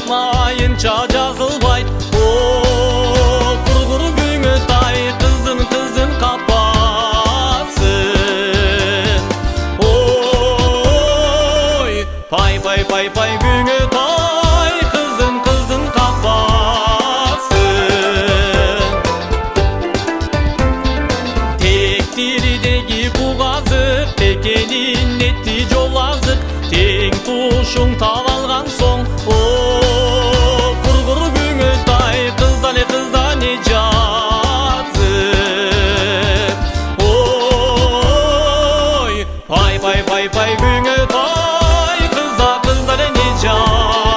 Yazmayınca жазылбайт. Кургур күңү тай кыздын капасын. Ой, пай пай пай пай күңү тай кыздын капасын. Тектиридеги бугазык, текенин нетти жол азык. Тең тушуң таап алган соң, кургур күңү тай кыздан жазык. Ой, пай пай пай пай күңү тай кыздан жазык.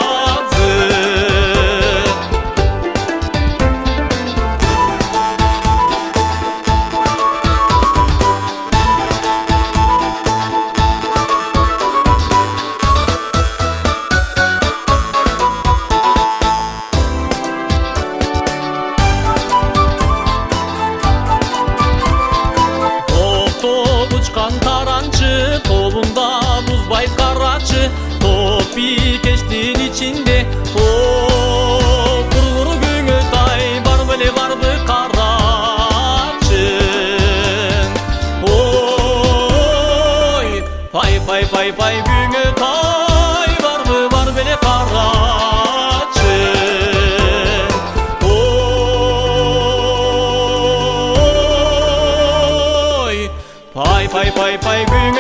Учкан таранчы, тобунда бузбайт карачы. Топи кештин ичинде, кургур күңү тай бар беле барбы карачы. Ой, пай пай пай пай күңү тай барбы бар беле карачы. Ой, пай пай пай пай күңү